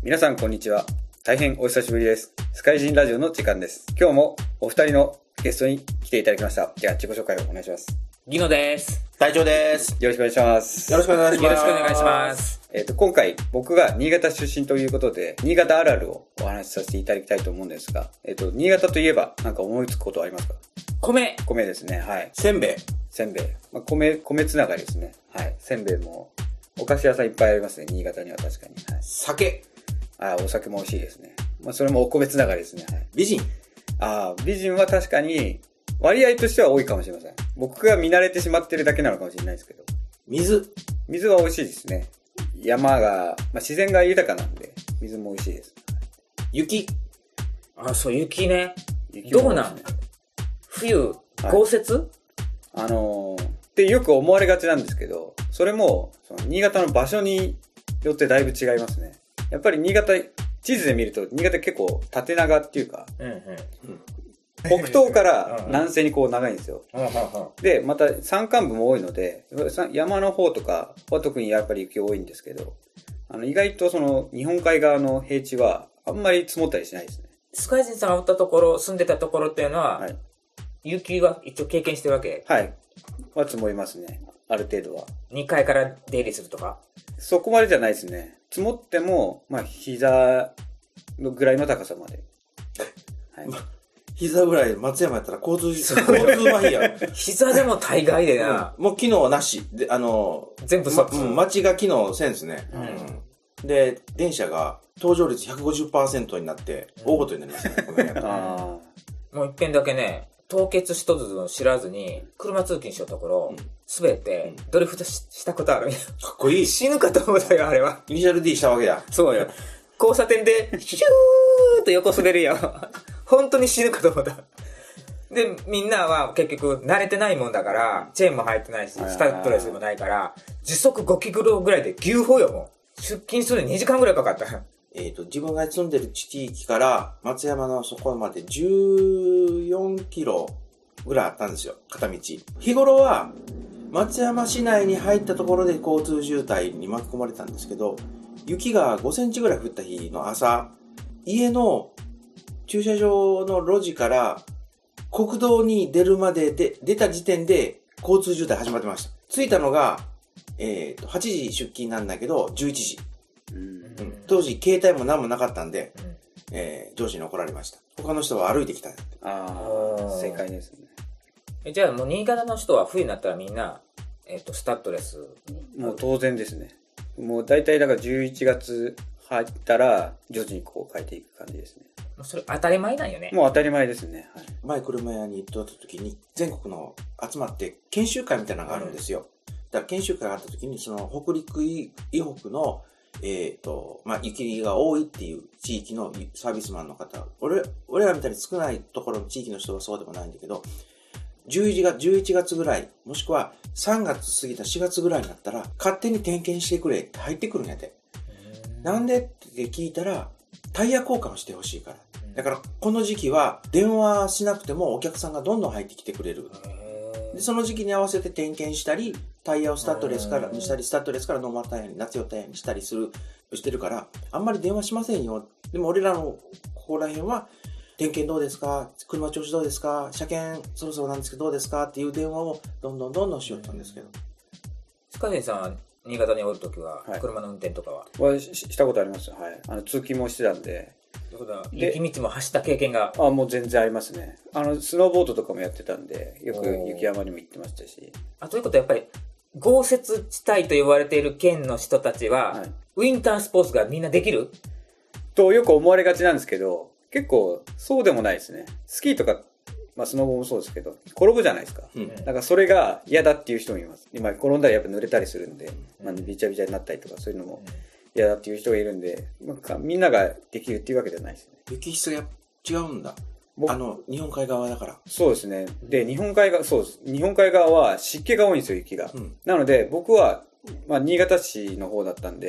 皆さんこんにちは。大変お久しぶりです。スカイジンラジオの時間です。今日もお二人のゲストに来ていただきました。では自己紹介をお願いします。 ギノです。 隊長です。 よろしくお願いします。 よろしくお願いします。 よろしくお願いします。 今回僕が新潟出身ということで、新潟あるあるをお話しさせていただきたいと思うんですが、新潟といえばなんか思いつくことはありますか？ 米ですね。はい。 せんべい。 米つながりですね。はい。せんべいもお菓子屋さんいっぱいありますね。新潟には確かに。はい、 酒。 お酒も美味しいですね。それもお米つながりですね。はい、 美人。 美人は確かに割合としては多いかもしれません。僕が見慣れてしまってるだけなのかもしれないですけど。水は美味しいですね。山が、自然が豊かなんで、水も美味しいです。 雪。 そう、雪ね。 雪どうなん？冬、豪雪？ ってよく思われがちなんですけど、それも、新潟の場所によってだいぶ違いますね。やっぱり新潟、地図で見ると、新潟結構縦長っていうか、北東から南西にこう長いんですよ。で、また山間部も多いので、山の方とかは特にやっぱり雪多いんですけど、意外と日本海側の平地はあんまり積もったりしないですね。 スカイジンさんが住んでたところっていうのは、 はい、 雪は一応経験してるわけ？ はい。積もりますね。ある程度は。 2階から出入りするとか？ そこまでじゃないですね。積もっても、膝のぐらいの高さまで。 はい。膝ぐらい、松山やったら交通麻痺や。 膝でも大概でな。 もう機能なし。で、 全部街が機能せんすね。で、電車が搭乗率 150% になって、大ごとになりますね、この辺。 もう一遍だけね、凍結一つも知らずに、車通勤しよったところ、滑って、ドリフトしたことあるんや。 かっこいい。 死ぬかと思ったよ、あれは。 イニシャル D したわけや。 そうよ。交差点で、ヒューッと横滑るよ。本当に死ぬかと思った。で、みんなは結局慣れてないもんだから、チェーンも入ってないし、スタッドレスもないから、時速5キロぐらいで牛歩よ、もう。出勤するのに2時間ぐらいかかった。 自分が住んでる地域から松山のそこまで14キロぐらいあったんですよ、片道。日頃は松山市内に入ったところで交通渋滞に巻き込まれたんですけど、雪が5センチぐらい降った日の朝、家の駐車場の路地から国道に出るまでで、出た時点で交通渋滞始まってました。着いたのが、8時出勤なんだけど、11時。当時、携帯も何もなかったんで、上司に怒られました。他の人は歩いてきた。 正解ですね。 じゃあもう新潟の人は冬になったらみんな、スタッドレス。 もう当然ですね。もう大体だから11月入ったら、徐々にこう変えていく感じですね。 それ当たり前なんよね。 もう当たり前ですね。はい、 前車屋に行った時に、全国の集まって研修会みたいなのがあるんですよ。だから研修会があった時に、その北陸以北の雪が多いっていう地域のサービスマンの方、俺らみたいに少ないところの地域の人はそうでもないんだけど、11月ぐらい、もしくは3月過ぎた4月ぐらいになったら、勝手に点検してくれって入ってくるんやで。なんでって聞いたら、タイヤ交換をしてほしいから。だから、この時期は電話しなくてもお客さんがどんどん入ってきてくれる。で、その時期に合わせて点検したり、タイヤをスタッドレスからにしたり、スタッドレスからノーマルタイヤに、夏用タイヤにしたりしてるから、あんまり電話しませんよ。でも俺らのここら辺は、点検どうですか？車調子どうですか？車検そろそろなんですけどどうですか？っていう電話をどんどんしよったんですけど。 スカジンさんは新潟におるときは、車の運転とかは？ したことありますよ。はい。通勤もしてたんで。 雪道も走った経験が？ もう全然ありますね。スノーボードとかもやってたんで、よく雪山にも行ってましたし。 ということはやっぱり、豪雪地帯と呼ばれている県の人たちは、ウィンタースポーツがみんなできる？ とよく思われがちなんですけど、結構そうでもないですね。スキーとか、スノボもそうですけど、転ぶじゃないですか。だからそれが嫌だっていう人もいます。今転んだらやっぱ濡れたりするんで、びちゃびちゃになったりとかそういうのも嫌だっていう人がいるんで、みんなができるっていうわけではないですね。 雪質が違うんだ。日本海側だから。 そうですね。で、日本海側は湿気が多いんですよ、雪が。なので、僕は、新潟市の方だったんで、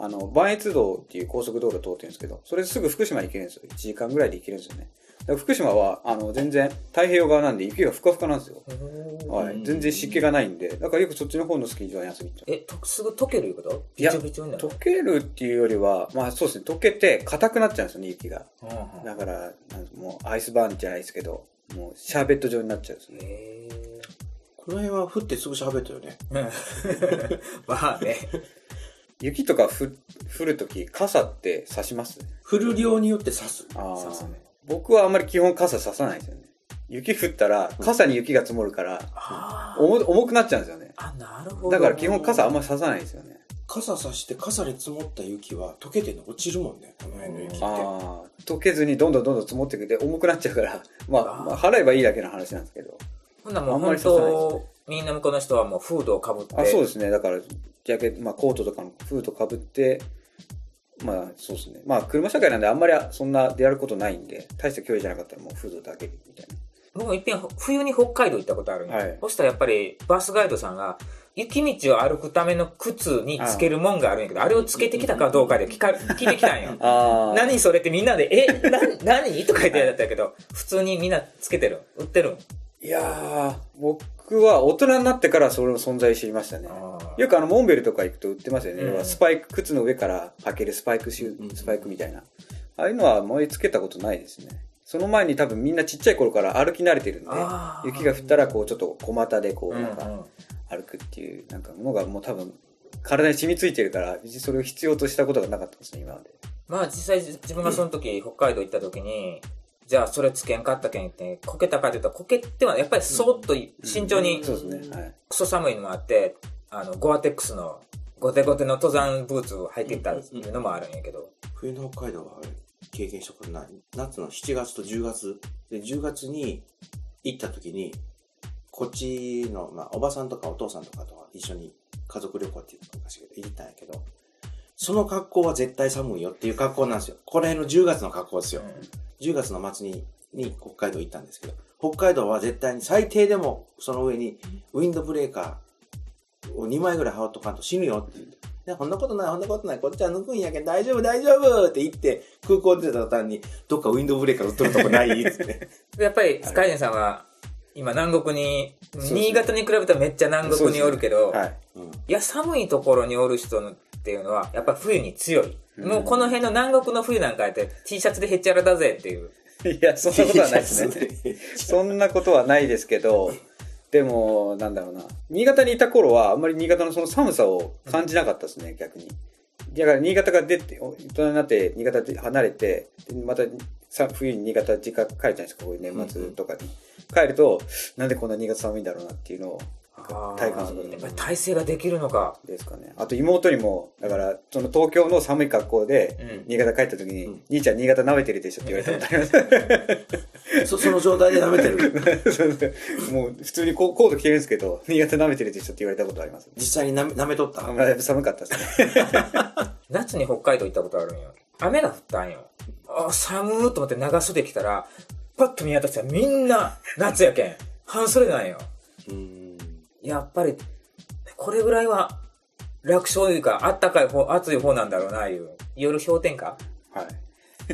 磐越道っていう高速道路通ってるんですけど、それですぐ福島に行けるんですよ。1時間ぐらいで行けるんですよね。だから福島は、全然太平洋側なんで雪がふかふかなんですよ。はい。全然湿気がないんで、だからよくそっちの方のスキー場に遊びに行っちゃう。 すぐ溶けるいうことビチョビチョになる？ 溶けるっていうよりは、まあそうですね、溶けて硬くなっちゃうんですよね、雪が。だから、もうアイスバーンじゃないですけど、もうシャーベット状になっちゃうんですね。 この辺は降ってすぐシャーベットよね。 まあね。 雪とか降るとき、傘って差します？ 降る量によって差す。 差すね。 僕はあんまり基本傘差さないですよね。雪降ったら、傘に雪が積もるから、重くなっちゃうんですよね。 なるほど。 だから基本傘あんまり差さないですよね。 傘差して傘に積もった雪は溶けて落ちるもんね、この辺の雪って。 溶けずにどんどん積もってくれて重くなっちゃうから、まあ払えばいいだけの話なんですけど。 ほんならもう本当、みんな向こうの人はもうフードをかぶって。 そうですね。だから、コートとかのフードかぶって、まあそうですね。まあ車社会なんであんまりそんな出歩くことないんで、大した距離じゃなかったらもうフードだけみたいな。 僕もいっぺん冬に北海道行ったことあるんで、はい、そしたらやっぱりバスガイドさんが雪道を歩くための靴につけるもんがあるんやけど、あれをつけてきたかどうかで聞いてきたんよ。何それってみんなで、何とか言ってやったけど、普通にみんなつけてる。売ってる。 いやー、僕は大人になってからそれの存在知りましたね。よくモンベルとか行くと売ってますよね。スパイク、靴の上から履けるスパイクみたいな。ああいうのは燃えつけたことないですね。その前に多分みんなちっちゃい頃から歩き慣れてるんで、雪が降ったらこうちょっと小股でこうなんか歩くっていうなんかものがもう多分体に染みついてるから、別にそれを必要としたことがなかったですね、今まで。 まあ実際自分がその時、北海道行った時に、じゃあそれつけんかったけんってこけたかというと、こけてはやっぱりそーっと慎重に、 そうですね、はい。 クソ寒いのもあって、ゴアテックスのゴテゴテの登山ブーツを履いていったっていうのもあるんやけど、 冬の北海道は経験したことない。夏の7月と10月で、10月に行った時にこっちの、おばさんとかお父さんとかと一緒に家族旅行っていうのかしら行ったんやけど、その格好は絶対寒いよっていう格好なんですよ。これの10月の格好ですよ。10月の末に北海道行ったんですけど、北海道は絶対に最低でもその上にウィンドブレーカーを2枚ぐらい羽織っとかんと死ぬよって言って、こんなことない、こっちは抜くんやけん大丈夫って言って空港出た途端にどっかウィンドブレーカー売っとるとこないってやっぱりスカイネさんは今南国に、新潟に比べたらめっちゃ南国におるけど、いや寒いところにおる人っていうのはやっぱ冬に強い。もうこの辺の南国の冬なんかやって T シャツでへっちゃらだぜっていう。 いや、そんなことはないですね。そんなことはないですけど、でも、なんだろうな。新潟にいた頃は、あんまり新潟のその寒さを感じなかったですね、逆に。だから新潟が出て、大人になって新潟で離れて、また冬に新潟実家帰るじゃないですか、こういう年末とかに。帰ると、なんでこんな新潟寒いんだろうなっていうのを体感する。 やっぱり体勢ができるのか。 ですかね。あと妹にも、だから、その東京の寒い格好で、新潟帰った時に、兄ちゃん新潟舐めてるでしょって言われたことあります。その状態で舐めてるもう普通にコート着てるんですけど、新潟舐めてるでしょって言われたことあります。 実際に舐めとった？ 寒かったですね。 夏に北海道行ったことあるんよ。雨が降ったんよ。寒ーと思って長袖着たら、パッと見渡したらみんな夏やけん。半袖なんよ。やっぱり、これぐらいは楽勝というか、あったかい方、暑い方なんだろうな、いう。夜氷点下？ はい。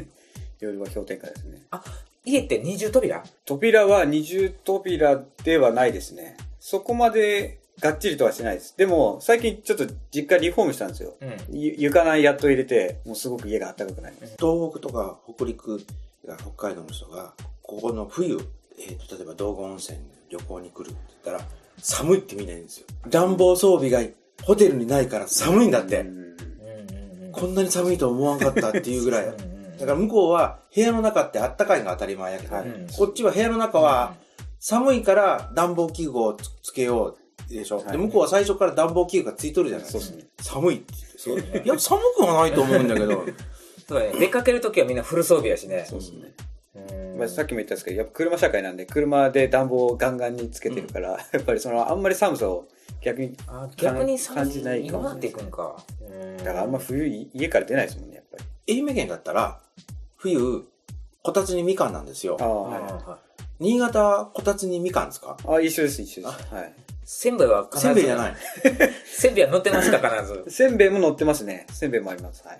夜は氷点下ですね。 家って二重扉？ 扉は二重扉ではないですね。そこまでがっちりとはしてないです。でも、最近ちょっと実家リフォームしたんですよ。床内やっと入れて、もうすごく家が暖かくなります。 東北とか北陸が北海道の人が、ここの冬、例えば道後温泉旅行に来るって言ったら、寒いって見ないんですよ。暖房装備がホテルにないから寒いんだって。こんなに寒いと思わんかったっていうぐらい。だから向こうは部屋の中ってあったかいのが当たり前やけど、こっちは部屋の中は寒いから暖房器具をつけようでしょ。で向こうは最初から暖房器具がついとるじゃないですか。寒いって言って。いや、寒くはないと思うんだけど。 そうね。出かけるときはみんなフル装備やしね。 そうですね。さっきも言ったんですけど、やっぱ車社会なんで車で暖房をガンガンにつけてるから、やっぱりあんまり寒さを逆に感じないかもしれない。 今なっていくんか。 だからあんま冬家から出ないですもんね、やっぱり。 愛媛県だったら冬こたつにみかんなんですよ。新潟こたつにみかんですか？ 一緒です。はい。 せんべいは必ず。 せんべいじゃない。 せんべいは乗ってますか、必ず。 せんべいも乗ってますね。せんべいもあります。はい。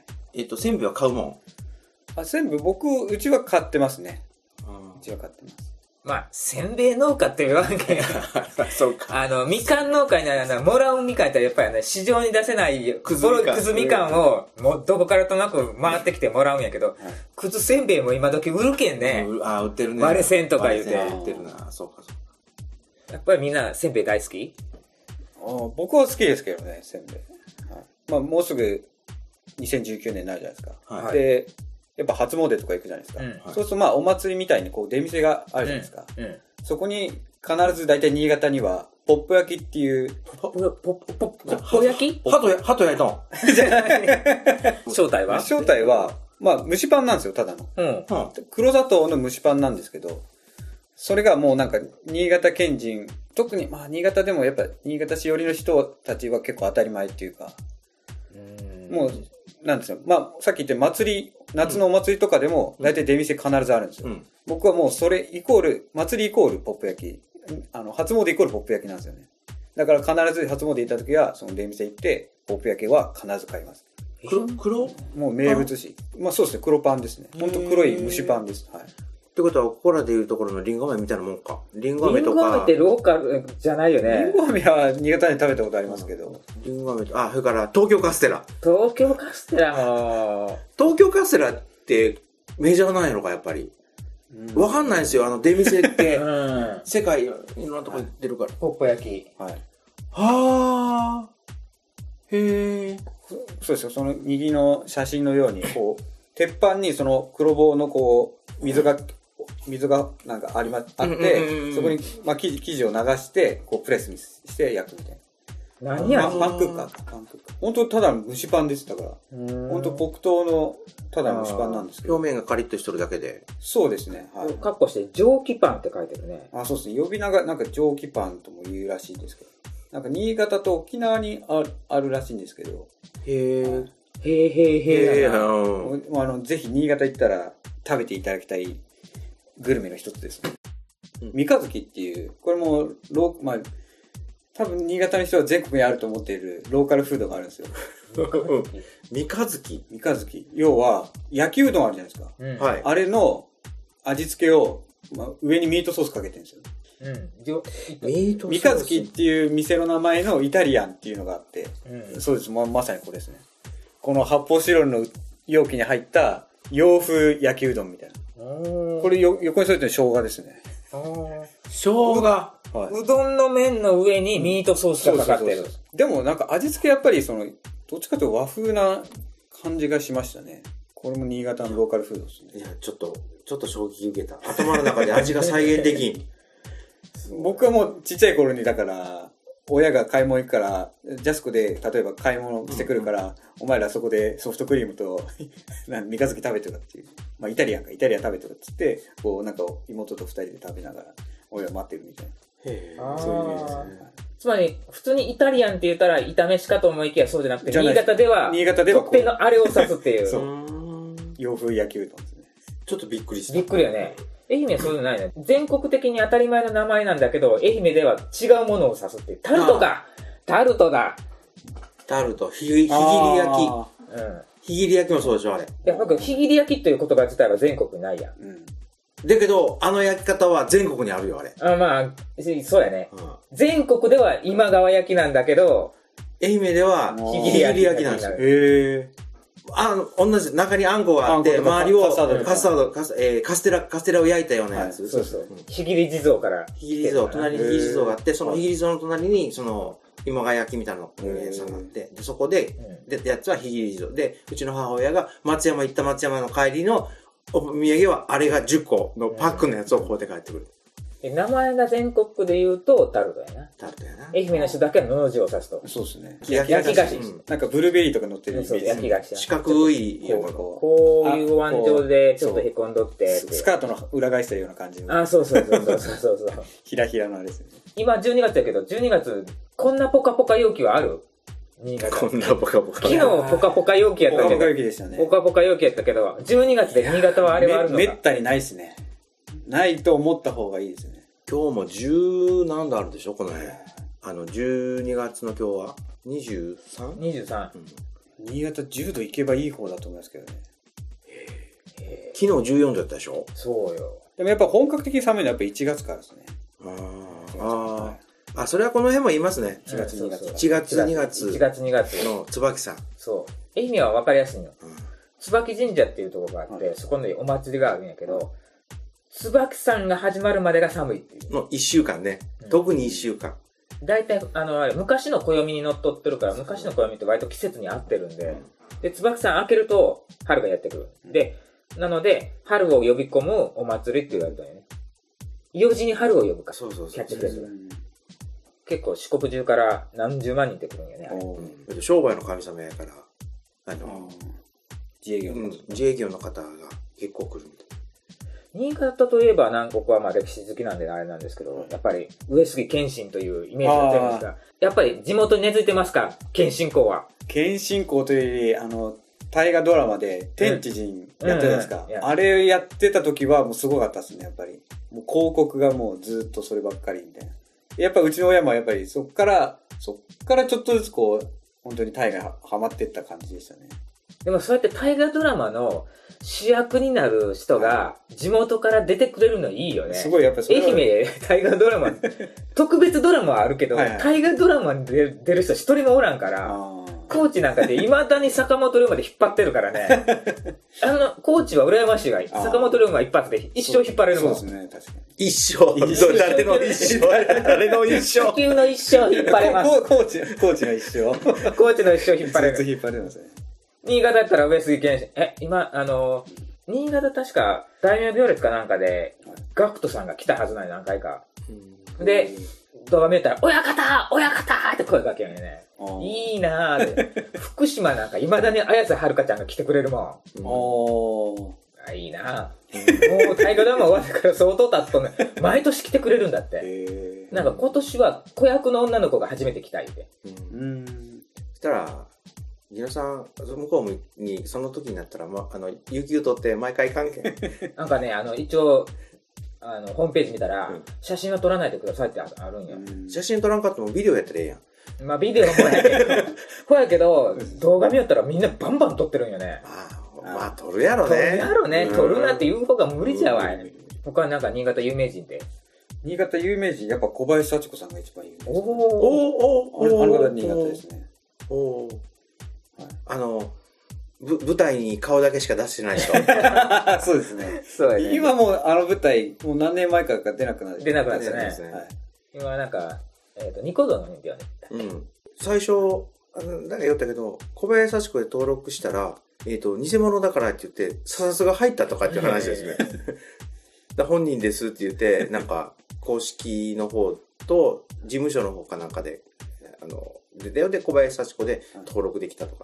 せんべいは買うもん。 せんべいうちは買ってますね。うちは買ってます。 まあ、せんべい農家って言わんけん。 そうか。 みかん農家にはもらうみかんってやっぱりね、市場に出せないくずみかんを、もうどこからとなく回ってきてもらうんやけど、くずせんべいも今時売るけんね。 売ってるね。 割れせんとか言うて。 売ってるな。そうかそうか。 やっぱりみんなせんべい大好き？ 僕は好きですけどね、せんべい。はい、まあ、もうすぐ2019年になるじゃないですか。はい、で、やっぱ初詣とか行くじゃないですか。そうするとまあお祭りみたいにこう出店があるじゃないですか。そこに必ず大体新潟にはポップ焼きっていう。 ポップ焼き？ 鳩焼いたん正体は、まあ蒸しパンなんですよ、ただの。黒砂糖の蒸しパンなんですけど、それがもうなんか新潟県人、特にまあ新潟でもやっぱ新潟市寄りの人たちは結構当たり前っていうか、もう、なんですよ。まあ、さっき言った夏のお祭りとかでも、大体出店必ずあるんですよ。僕はもうそれイコール、祭りイコールポップ焼き。初詣イコールポップ焼きなんですよね。だから必ず初詣行った時は、その出店行って、ポップ焼きは必ず買います。 黒もう名物し。まあそうですね、黒パンですね。ほんと黒い蒸しパンです。はい。 ってことは、ここらでいうところのリンゴ飴みたいなもんか。リンゴ飴とか。 リンゴ飴ってローカルじゃないよね。 リンゴ飴は新潟で食べたことありますけど。 リンゴ飴と、それから東京カステラ。 東京カステラも。 東京カステラってメジャーなんやろか、やっぱり。わかんないですよ、出店って。世界いろんなとこ行ってるから。 ポップ焼き。 はい。 はー。へー。 そうですよ、その右の写真のように、こう、鉄板にその黒棒のこう、水がなんかあって、そこに、まあ、生地を流して、こう、プレスにして焼くみたいな。 何やパンクッカー。本当ただの蒸しパンです、だから。本当黒糖の、ただの蒸しパンなんですけど。 表面がカリッとしとるだけで。 そうですね。はい。 カッコして、蒸気パンって書いてるね。 そうですね。呼び名が、なんか蒸気パンとも言うらしいんですけど。なんか新潟と沖縄にあるらしいんですけど。 へー。 ぜひ新潟行ったら食べていただきたいグルメの一つですね。三日月っていう、これもまあ、多分新潟の人は全国にあると思っているローカルフードがあるんですよ。 三日月。 要は、焼きうどんあるじゃないですか。はい。あれの味付けを、まあ、上にミートソースかけてるんですよ。三日月っていう店の名前のイタリアンっていうのがあって、そうです。まさにこれですね。この発泡スチロールの容器に入った洋風焼きうどんみたいな。これ横に添えてるの生姜ですね。 生姜。 うどんの麺の上にミートソースがかかってる。 でもなんか味付けやっぱりどっちかというと和風な感じがしましたね。これも新潟のローカルフードですね。 いや、ちょっと衝撃受けた。頭の中で味が再現できん。 僕はもうちっちゃい頃にだから、親が買い物行くから、ジャスコで例えば買い物してくるから、お前らそこでソフトクリームと三日月食べてるっていう。まあイタリアン食べてるって言って、こうなんか妹と二人で食べながら、親は待ってるみたいな。そういうイメージですね。 つまり、普通にイタリアンって言ったら炒めしかと思いきやそうじゃなくて、新潟では特定のあれを指すっていう。 そう。洋風焼きうどんですね。 ちょっとびっくりした。 びっくりよね。愛媛はそういうのないね。全国的に当たり前の名前なんだけど、愛媛では違うものを指すっていう。タルトか。タルトだ。 タルト、ひぎり焼き。ひぎり焼きもそうでしょ、あれ。 いや、僕、ひぎり焼きという言葉自体は全国にないやん。 だけど、焼き方は全国にあるよ、あれ。 まあ、そうやね。全国では今川焼きなんだけど、 愛媛ではひぎり焼きなんですよ。へー。同じ、中にあんこがあって、周りをカステラを焼いたようなやつ。 そうそう。ひぎり地蔵から。 ひぎり地蔵、隣にひぎり地蔵があって、そのひぎり地蔵の隣に、今川焼きみたいなの屋さんがあって、で、そこで、やつはひぎり地蔵。で、うちの母親が松山の帰りのお土産は、あれが10個のパックのやつをこうやって帰ってくる。 名前が全国で言うとタルトやな。 タルトやな。 愛媛の人だけはのの字を指すと。 そうですね。 焼き菓子。 なんかブルーベリーとか乗ってるイメージ。 焼き菓子。 四角い、 こういう腕状でちょっとへこんどって。 スカートの裏返したような感じ。 そう。 ひらひらのあれですね。 今12月やけど、12月、こんなポカポカ陽気はある？新潟。 こんなポカポカ。 昨日ポカポカ陽気やったけど。 ポカポカ陽気でしたね。 ポカポカ陽気やったけど、12月で新潟はあれはあるのか？ めったにないですね。ないと思った方がいいですね。 今日も10何度あるでしょ、この辺。 12月の今日は 23？ 23。 新潟10度行けばいい方だと思いますけどね。 昨日14度だったでしょ。 そうよ。 でもやっぱ本格的に寒いのはやっぱ1月からですね。 それはこの辺も言いますね。 1月2月。 1月2月。 1月2月。 の椿さん。 そう。愛媛は分かりやすいの。椿神社っていうところがあって、そこにお祭りがあるんやけど、椿さんが始まるまでが寒いっていう。 の1週間ね。特に1週間。 大体、昔の暦にのっとってるから、昔の暦って割と季節に合ってるんで、で、椿さん開けると春がやってくる。で、なので、春を呼び込むお祭りって言われたよね。4時に春を呼ぶか。 そうそうそう。 キャッチフレーズが。結構四国中から何十万人ってくるんやね。 商売の神様やから、 自営業の方。 自営業の方が結構来るみたい。 新潟といえば南国はまあ歴史好きなんであれなんですけど、やっぱり上杉謙信というイメージが強いんですが、やっぱり地元に根付いてますか、謙信公は。 謙信公というより、大河ドラマで天地人やってたじゃないですか。あれやってた時はもうすごかったですね、やっぱり。もう広告がもうずっとそればっかりみたいな。やっぱうちの親もやっぱりそっからちょっとずつこう、本当に大河ハマってった感じでしたね。 でもそうやって大河ドラマの主役になる人が地元から出てくれるのいいよね。 すごいやっぱそれ愛媛大河ドラマ、特別ドラマはあるけど、大河ドラマに出る人一人もおらんから、高知なんかで未だに坂本龍馬で引っ張ってるからね。高知は羨ましいわ。坂本龍馬一発で一生引っ張れるもん。 そうですね、確かに。 一生誰の一生誰の一生地球の一生引っ張れます。 高知の一生。 高知の一生引っ張れる。 ずっと引っ張れますね。 新潟だったら上杉謙信。今、新潟確か大名行列かなんかで、ガクトさんが来たはずない何回か。で、動画見たら、親方って声かけるよね。いいなぁって。福島なんか未だに綾瀬はるかちゃんが来てくれるもん。いいなぁ。もう大河ドラマ終わってから相当経つとね、毎年来てくれるんだって。なんか今年は子役の女の子が初めて来た言うて。 そしたら、ギノさん、向こうにその時になったら、有給取って毎回関係なんかね、一応、ホームページ見たら、写真は撮らないでくださいってあるんよ。 写真撮らんかってもビデオやったらええやん。 まあビデオもやけど、動画見よったらみんなバンバン撮ってるんよね。 まあ撮るやろね。 撮るなって言う方が無理じゃわい。他はなんか新潟有名人って。 新潟有名人、やっぱ小林幸子さんが一番有名です。 おあの方新潟ですね。 舞台に顔だけしか出してない人。 そうですね。 そうやね。 今もう舞台、もう何年前からか出なくなって。 出なくなってね。今なんか、ニコ動の人だよね。 最初、なんか言ったけど、小林幸子で登録したら、偽物だからって言って、査察が入ったとかっていう話ですね。本人ですって言って、なんか、公式の方と、事務所の方かなんかで、で、小林幸子で登録できたとか。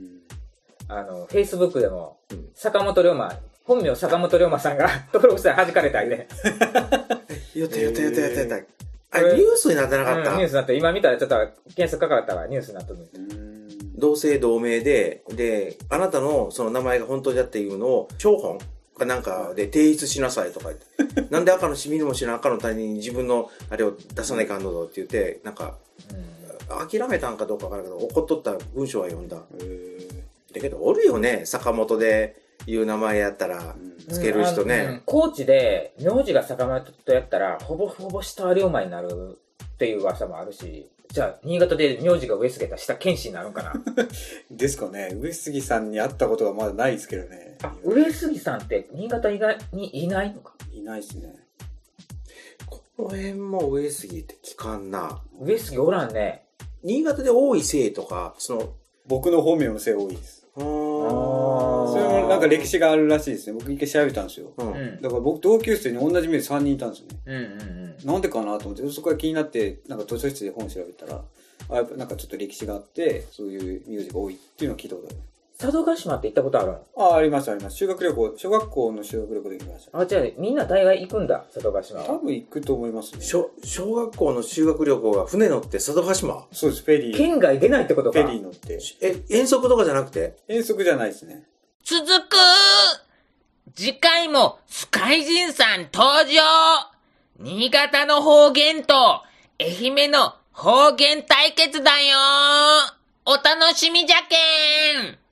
Facebook でも、坂本龍馬、本名坂本龍馬さんが登録したら弾かれたりね。 やった。あれ、ニュースになってなかった、 ニュースになって、今見たらちょっと検索かかったわ、ニュースになってる。 同姓同名で、あなたのその名前が本当だっていうのを、張本かなんかで提出しなさいとか言って。なんで赤の市民も知らん赤の他人に自分のあれを出さないかんのだって言って、なんか、諦めたんかどうかわからんけど、怒っとった文章は読んだ。だけど、おるよね、坂本でいう名前やったら、つける人ね。 高知で、名字が坂本とやったら、ほぼほぼ下は龍馬になるっていう噂もあるし、じゃあ、新潟で名字が上杉やったら下謙信になるんかなですかね。上杉さんに会ったことがまだないですけどね。 上杉さんって新潟以外にいないのか？ いないですね。 この辺も上杉って聞かんな。 上杉おらんね。 新潟で多い姓とか、 僕の本名の姓多いです。それもなんか歴史があるらしいですね。僕一回調べたんですよ。だから僕同級生に同じ名字3人いたんですよね。なんでかなと思って、そこから気になって、なんか図書室で本調べたら、やっぱなんかちょっと歴史があって、そういう名字が多いっていうのを聞いたことある。 佐渡島って行ったことあるの？あります。修学旅行、小学校の修学旅行で行きました。 じゃあみんな大概行くんだ、佐渡島は。 多分行くと思いますね。 小学校の修学旅行が船乗って佐渡島？ そうです、フェリー。 県外出ないってことか。 フェリー乗って。 遠足とかじゃなくて？ 遠足じゃないですね。 続く次回もスカイジンさん登場。新潟の方言と愛媛の方言対決だよ。お楽しみじゃけん。